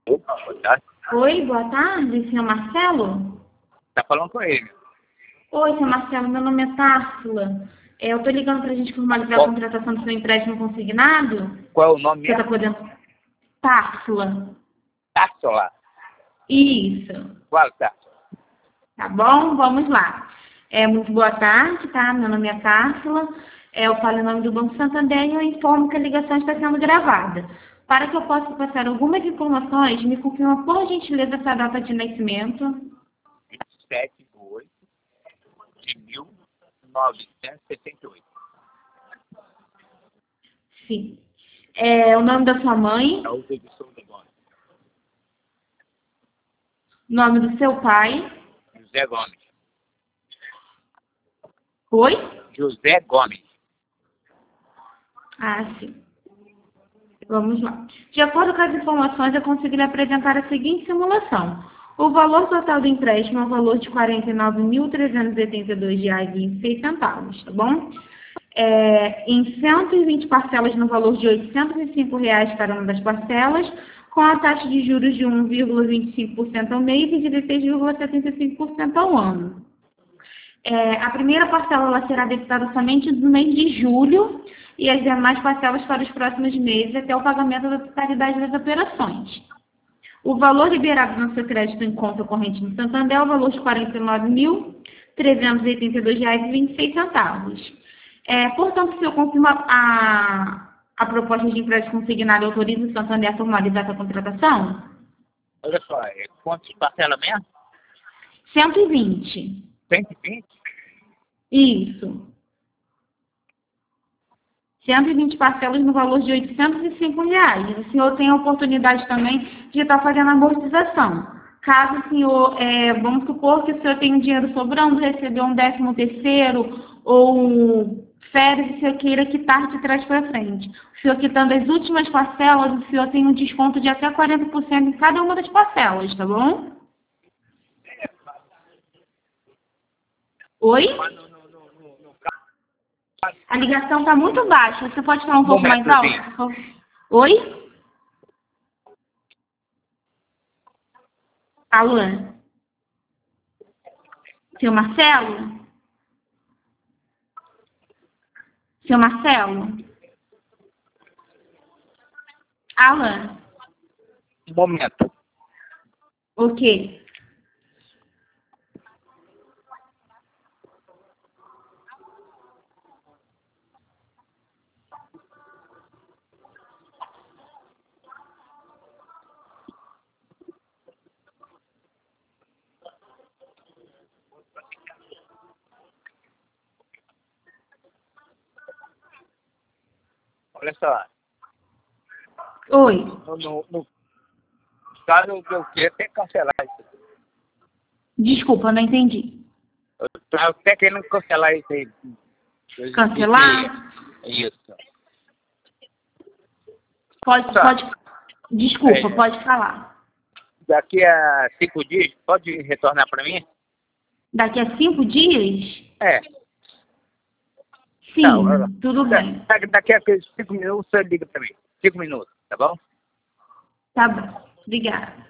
Opa, boa tarde. Oi, boa tarde, senhor Marcelo? Tá falando com ele. Oi, senhor Marcelo, meu nome é Társila. Eu tô ligando pra gente formalizar a contratação do seu empréstimo consignado. Qual é o nome Você tá mesmo? podendo... Társila. Társila. Isso. Qual tá? Tá bom? Vamos lá. Muito boa tarde, tá? Meu nome é Társila. Eu falo em nome do Banco Santander e eu informo que a ligação está sendo gravada. Para que eu possa passar algumas informações, me confirma, por gentileza, essa data de nascimento. 27/8/1978. Sim. O nome da sua mãe, É o de Souza Gomes. nome do seu pai. José Gomes. Oi? José Gomes. Ah, sim. Vamos lá. De acordo com as informações, eu consegui lhe apresentar a seguinte simulação. O valor total do empréstimo é o valor de R$ 49.382,26, tá bom? Em 120 parcelas no valor de R$ 805 cada uma das parcelas, com a taxa de juros de 1,25% ao mês e de 16,75% ao ano. A primeira parcela ela será debitada somente no mês de julho e as demais parcelas para os próximos meses até o pagamento da totalidade das operações. O valor liberado no seu crédito em conta corrente no Santander é o valor de R$ 49.382,26. Portanto, se eu confirmo a proposta de empréstimo consignado autoriza o Santander a formalizar essa contratação? Olha só, quantas parcelas mesmo? 120. 120? Isso. 120 parcelas no valor de R$ 805. O senhor tem a oportunidade também de estar fazendo amortização. Caso o senhor, vamos supor que o senhor tenha um dinheiro sobrando, recebeu um 13º ou férias e o senhor queira quitar de trás para frente. O senhor quitando as últimas parcelas, o senhor tem um desconto de até 40% em cada uma das parcelas, tá bom? Oi? A ligação está muito baixa. Você pode falar um pouco mais alto, por favor? Oi? Alô? Seu Marcelo? Seu Marcelo? Alan? Um momento. Ok. Olha só. Oi. No caso, eu queria até cancelar isso. Desculpa, não entendi. Eu tava até querendo cancelar isso aí. Cancelar? Isso. Pode. Desculpa, pode falar. Daqui a 5 dias, pode retornar para mim? Daqui a 5 dias? É. Sim, Não, tudo bem. Daqui a 5 minutos você liga para mim. 5 minutos, tá bom? Tá bom. Obrigada.